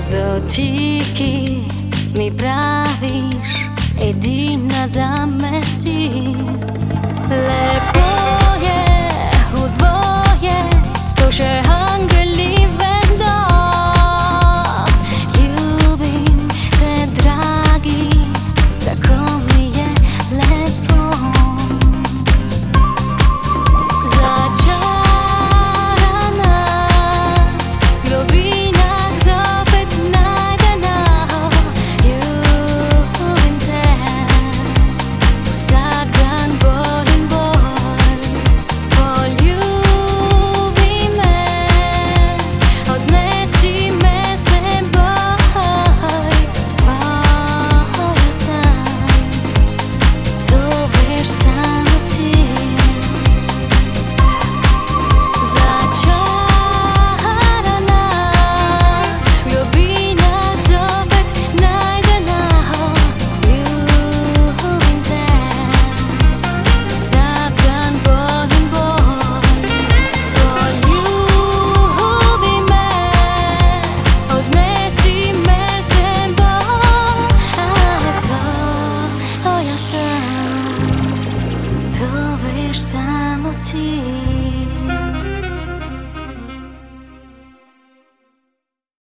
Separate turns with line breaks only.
dotyky mi pravíš, jedina zame si. Lepo je u dvoje, to že angeli vedo. Ljubim te, dragi, tako mi je lepo. Začarana, globinah zopet najdena. Ljubim te, vsak dan bolj in bolj. Poljubi me, odnesi me seboj. Tvoja sam, to veš samo ti. Začarana, globinah zopet najdena. Ljubim te, vsak dan bolj in bolj. Poljubi me, odnesi me seboj. Tvoja sam, to veš samo ti.